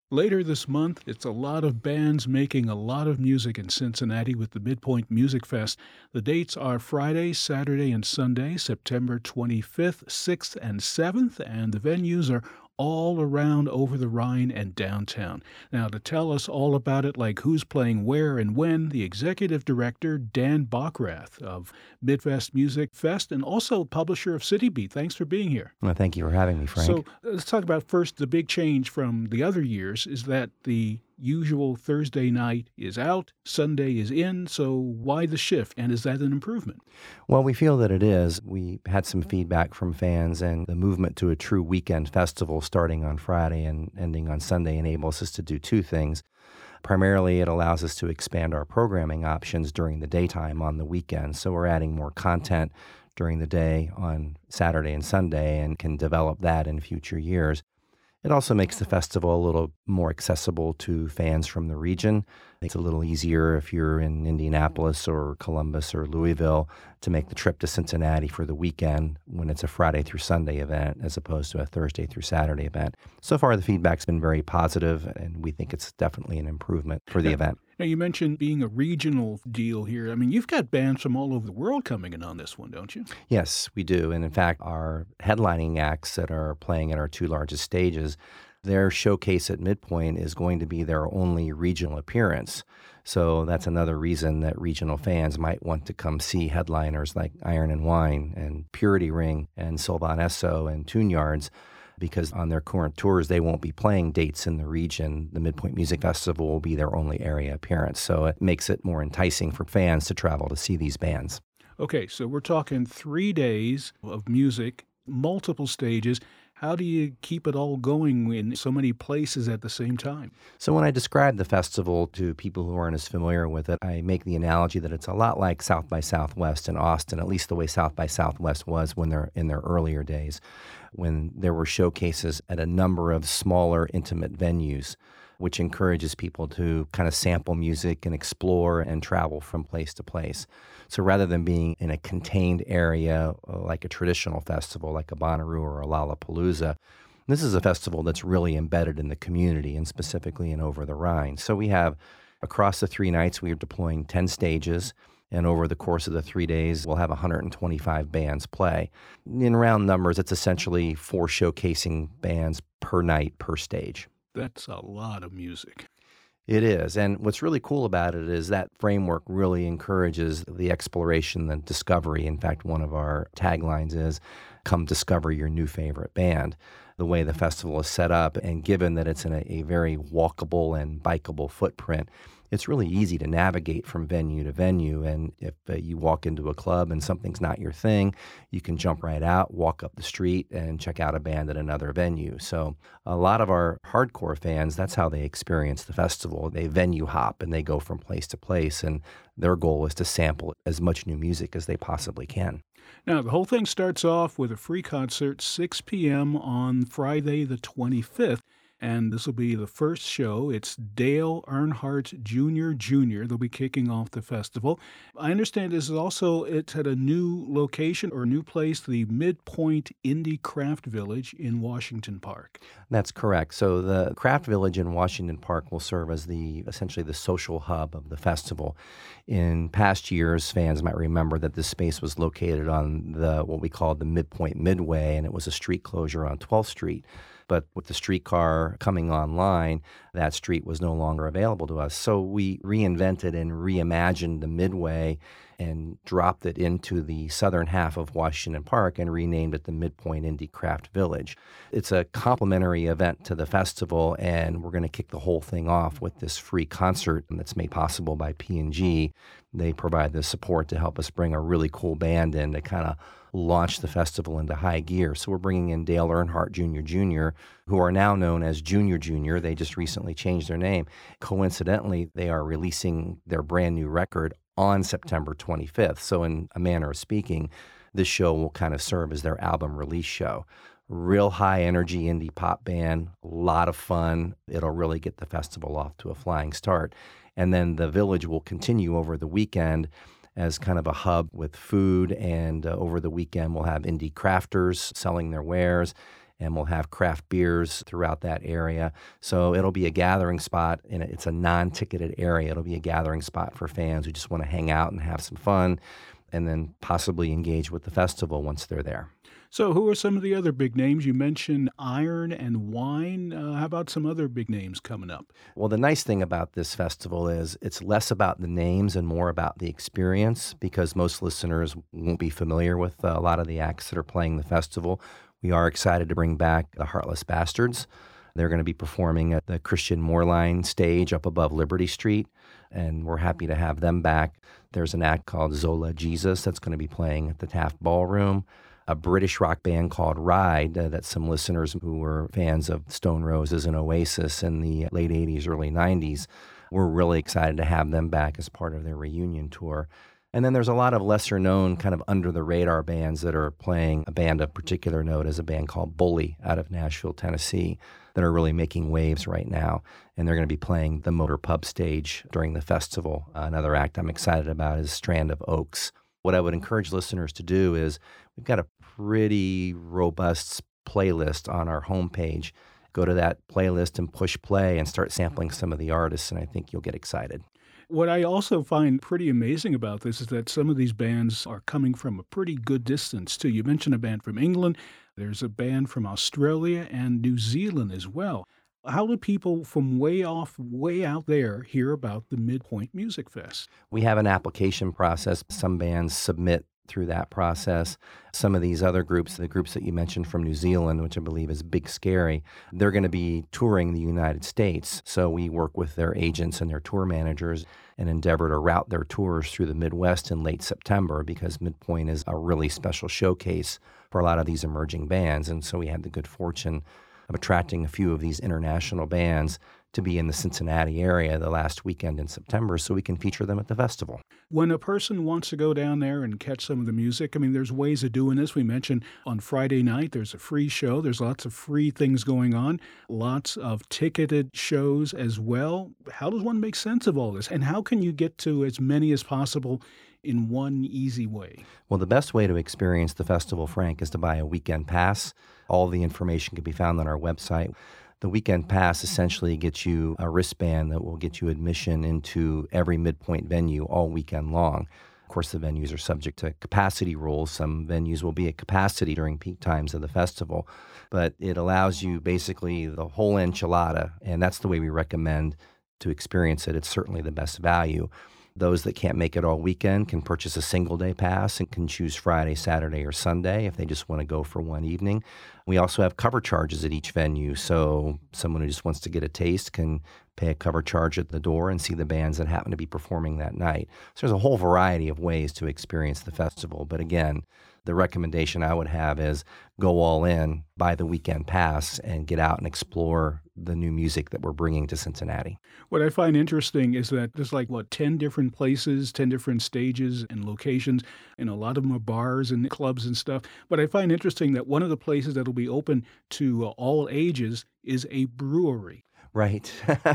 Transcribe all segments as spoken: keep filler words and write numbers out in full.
Later this month, it's a lot of bands making a lot of music in Cincinnati with the Midpoint Music Fest. The dates are Friday, Saturday, and Sunday, September twenty-fifth, sixth, and seventh, and the venues are all around over the Rhine and downtown. Now, to tell us all about it, like who's playing where and when, the executive director, Dan Bockrath of Midwest Music Fest, and also publisher of City Beat. Thanks for being here. Well, thank you for having me, Frank. So let's talk about first the big change from the other years is that the usual Thursday night is out, Sunday is in, so why the shift, and is that an improvement? Well, we feel that it is. We had some feedback from fans, and the movement to a true weekend festival starting on Friday and ending on Sunday enables us to do two things. Primarily, it allows us to expand our programming options during the daytime on the weekend, so we're adding more content during the day on Saturday and Sunday and can develop that in future years. It also makes the festival a little more accessible to fans from the region. It's a little easier if you're in Indianapolis or Columbus or Louisville to make the trip to Cincinnati for the weekend when it's a Friday through Sunday event as opposed to a Thursday through Saturday event. So far, the feedback's been very positive, and we think it's definitely an improvement for the event. Now, you mentioned being a regional deal here. I mean, you've got bands from all over the world coming in on this one, don't you? Yes, we do. And in fact, our headlining acts that are playing at our two largest stages, their showcase at Midpoint is going to be their only regional appearance. So that's another reason that regional fans might want to come see headliners like Iron and Wine and Purity Ring and Sylvan Esso and Tune Yards, because on their current tours, they won't be playing dates in the region. The Midpoint Music Festival will be their only area appearance. So it makes it more enticing for fans to travel to see these bands. Okay, so we're talking three days of music, multiple stages. How do you keep it all going in so many places at the same time? So when I describe the festival to people who aren't as familiar with it, I make the analogy that it's a lot like South by Southwest in Austin, at least the way South by Southwest was when they're in their earlier days, when there were showcases at a number of smaller, intimate venues, which encourages people to kind of sample music and explore and travel from place to place. So rather than being in a contained area like a traditional festival like a Bonnaroo or a Lollapalooza, this is a festival that's really embedded in the community and specifically in Over the Rhine. So we have, across the three nights, we are deploying ten stages. And over the course of the three days, we'll have one hundred twenty-five bands play. In round numbers, it's essentially four showcasing bands per night per stage. That's a lot of music. It is. And what's really cool about it is that framework really encourages the exploration and discovery. In fact, one of our taglines is, come discover your new favorite band. The way the festival is set up, and given that it's in a, a very walkable and bikeable footprint, it's really easy to navigate from venue to venue. And if uh, you walk into a club and something's not your thing, you can jump right out, walk up the street, and check out a band at another venue. So a lot of our hardcore fans, that's how they experience the festival. They venue hop and they go from place to place, and their goal is to sample as much new music as they possibly can. Now, the whole thing starts off with a free concert, six p.m. on Friday the twenty-fifth. And this will be the first show. It's Dale Earnhardt Junior Junior They'll be kicking off the festival. I understand this is also, it's at a new location or a new place, the Midpoint Indie Craft Village in Washington Park. That's correct. So the Craft Village in Washington Park will serve as the essentially the social hub of the festival. In past years, fans might remember that this space was located on the what we call the Midpoint Midway, and it was a street closure on twelfth street. But with the streetcar coming online, that street was no longer available to us. So we reinvented and reimagined the Midway and dropped it into the southern half of Washington Park and renamed it the Midpoint Indie Craft Village. It's a complimentary event to the festival, and we're going to kick the whole thing off with this free concert that's made possible by P and G. They provide the support to help us bring a really cool band in to kind of launch the festival into high gear. So we're bringing in Dale Earnhardt Junior Junior, who are now known as Junior Junior. They just recently changed their name. Coincidentally, they are releasing their brand new record on September twenty-fifth. So in a manner of speaking, this show will kind of serve as their album release show. Real high energy indie pop band, a lot of fun. It'll really get the festival off to a flying start. And then the Village will continue over the weekend as kind of a hub with food, and uh, over the weekend we'll have indie crafters selling their wares, and we'll have craft beers throughout that area. So it'll be a gathering spot, and it's a non-ticketed area. It'll be a gathering spot for fans who just want to hang out and have some fun, and then possibly engage with the festival once they're there. So, who are some of the other big names? You mentioned Iron and Wine. Uh, how about some other big names coming up? Well, the nice thing about this festival is it's less about the names and more about the experience, because most listeners won't be familiar with a lot of the acts that are playing the festival. We are excited to bring back the Heartless Bastards. They're going to be performing at the Christian Moorline stage up above Liberty Street, and we're happy to have them back. There's an act called Zola Jesus that's going to be playing at the Taft Ballroom. A British rock band called Ride uh, that some listeners who were fans of Stone Roses and Oasis in the late eighties, early nineties, we're really excited to have them back as part of their reunion tour. And then there's a lot of lesser-known, kind of under-the-radar bands that are playing. A band of particular note is a band called Bully out of Nashville, Tennessee, that are really making waves right now. And they're going to be playing the Motor Pub stage during the festival. Uh, another act I'm excited about is Strand of Oaks. What I would encourage listeners to do is we've got a pretty robust playlist on our homepage. Go to that playlist and push play and start sampling some of the artists, and I think you'll get excited. What I also find pretty amazing about this is that some of these bands are coming from a pretty good distance, too. You mentioned a band from England. There's a band from Australia and New Zealand as well. How do people from way off, way out there hear about the Midpoint Music Fest? We have an application process. Some bands submit through that process. Some of these other groups, the groups that you mentioned from New Zealand, which I believe is Big Scary, they're going to be touring the United States. So we work with their agents and their tour managers and endeavor to route their tours through the Midwest in late September, because Midpoint is a really special showcase for a lot of these emerging bands. And so we had the good fortune of attracting a few of these international bands to be in the Cincinnati area the last weekend in September so we can feature them at the festival. When a person wants to go down there and catch some of the music, I mean, there's ways of doing this. We mentioned on Friday night, there's a free show. There's lots of free things going on, lots of ticketed shows as well. How does one make sense of all this? And how can you get to as many as possible in one easy way? Well, the best way to experience the festival, Frank, is to buy a weekend pass. All the information can be found on our website. The weekend pass essentially gets you a wristband that will get you admission into every Midpoint venue all weekend long. Of course, the venues are subject to capacity rules. Some venues will be at capacity during peak times of the festival, but it allows you basically the whole enchilada, and that's the way we recommend to experience it. It's certainly the best value. Those that can't make it all weekend can purchase a single-day pass and can choose Friday, Saturday, or Sunday if they just want to go for one evening. We also have cover charges at each venue, so someone who just wants to get a taste can pay a cover charge at the door and see the bands that happen to be performing that night. So there's a whole variety of ways to experience the festival. But again, the recommendation I would have is go all in, buy the weekend pass, and get out and explore the new music that we're bringing to Cincinnati. What I find interesting is that there's like, what, ten different places, ten different stages and locations, and a lot of them are bars and clubs and stuff. But I find interesting that one of the places that'll be open to uh, all ages is a brewery. Right.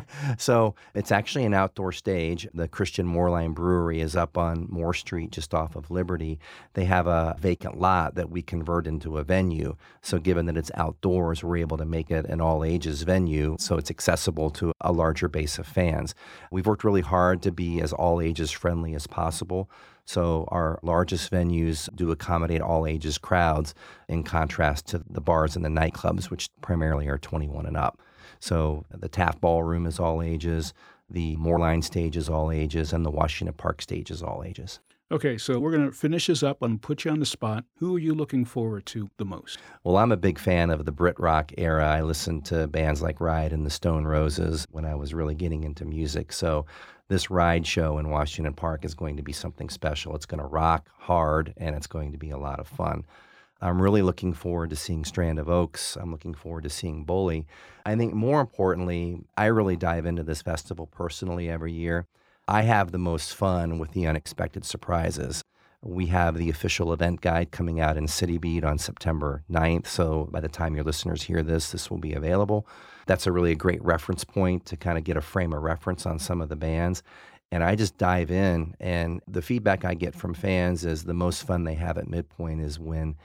So it's actually an outdoor stage. The Christian Moorline Brewery is up on Moore Street, just off of Liberty. They have a vacant lot that we convert into a venue. So given that it's outdoors, we're able to make it an all-ages venue, so it's accessible to a larger base of fans. We've worked really hard to be as all-ages friendly as possible. So our largest venues do accommodate all-ages crowds, in contrast to the bars and the nightclubs, which primarily are twenty-one and up. So the Taft Ballroom is all ages, the Moorline stage is all ages, and the Washington Park stage is all ages. Okay, so we're going to finish this up and put you on the spot. Who are you looking forward to the most? Well, I'm a big fan of the Brit rock era. I listened to bands like Ride and the Stone Roses when I was really getting into music. So this Ride show in Washington Park is going to be something special. It's going to rock hard, and it's going to be a lot of fun. I'm really looking forward to seeing Strand of Oaks. I'm looking forward to seeing Bully. I think more importantly, I really dive into this festival personally every year. I have the most fun with the unexpected surprises. We have the official event guide coming out in City Beat on September ninth, so by the time your listeners hear this, this will be available. That's a really a great reference point to kind of get a frame of reference on some of the bands. And I just dive in, and the feedback I get from fans is the most fun they have at Midpoint is when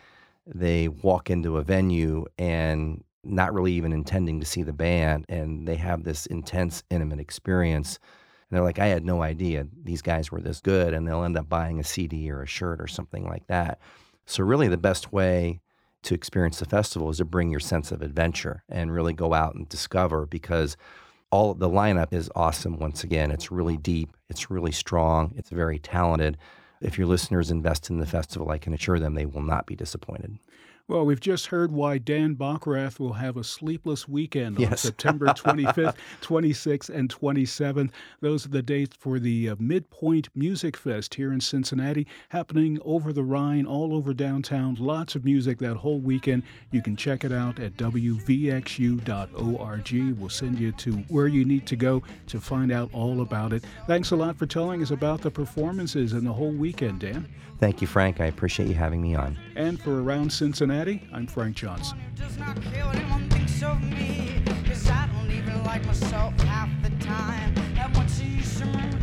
they walk into a venue and not really even intending to see the band, and they have this intense, intimate experience. And they're like, I had no idea these guys were this good, and they'll end up buying a C D or a shirt or something like that. So really the best way to experience the festival is to bring your sense of adventure and really go out and discover, because all the lineup is awesome. Once again, it's really deep, it's really strong, it's very talented. If your listeners invest in the festival, I can assure them they will not be disappointed. Well, we've just heard why Dan Bockrath will have a sleepless weekend on Yes. September twenty-fifth, twenty-sixth, and twenty-seventh. Those are the dates for the uh, Midpoint Music Fest here in Cincinnati, happening over the Rhine, all over downtown. Lots of music that whole weekend. You can check it out at w v x u dot org. We'll send you to where you need to go to find out all about it. Thanks a lot for telling us about the performances and the whole weekend, Dan. Thank you, Frank. I appreciate you having me on. And for Around Cincinnati, I'm Frank Johnson. Does not care what anyone thinks of me, 'cause I don't even like myself half the time. And once you used to remember